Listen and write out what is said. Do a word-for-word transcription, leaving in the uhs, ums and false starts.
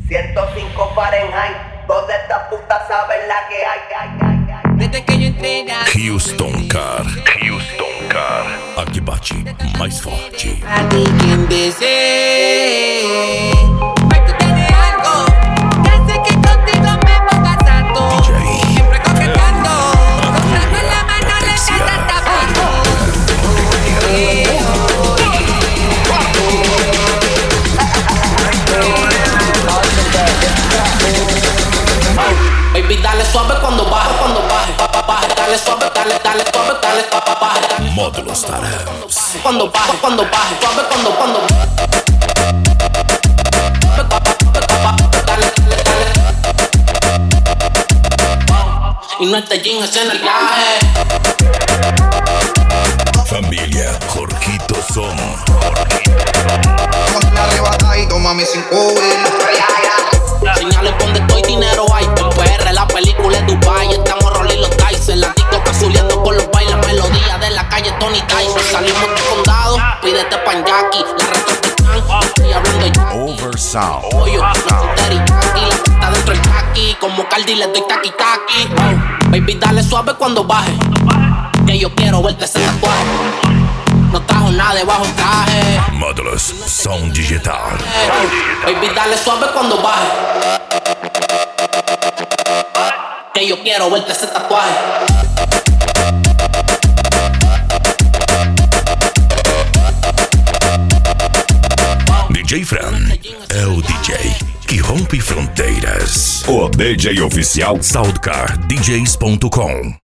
ciento cinco Fahrenheit. Todas estas putas saben la que hay, hay, hay, hay. Desde que yo entré na Houston Car, Houston Car. Aqui bate mais forte. a ti quien desee. Pues tú tienes algo que hace que contigo me ponga santo. D J Siempre coqueteando, con trago en la mano le das hasta abajo. Baby, dale suave cuando baje, cuando baje, pa, pa, baje, dale suave, dale, dale suave, dale, pa, pa, baje, dale Módulo Startups. cuando baje, cuando baje, suave cuando, cuando dale, dale, dale. Y no este jean es en el viaje. Familia Jorquito Son. Ponte arrebatadito, mami, sin cubrir. Señales donde estoy, dinero hay. En P R, la película es Dubai. Estamos rolling los Tyson. La TikTok azuleando con los bailes. Melodía de la calle Tony Tyson. Salimos de condado, pídete pan Jackie. La resto están, estoy hablando de Jackie. Oversound. Pollo, no soy teriyaki. La puta dentro del taqui. Como Cardi le doy taqui taqui. Oh, baby, dale suave cuando baje. Que yo quiero verte ese tatuaje. No trajo nada debajo del traje. Módulos Som Digital. Baby, dale suave cuando baje. Que yo quiero verte ese tatuaje. D J Fran é o D J que rompe fronteiras. O D J oficial Soundcar D Js ponto com.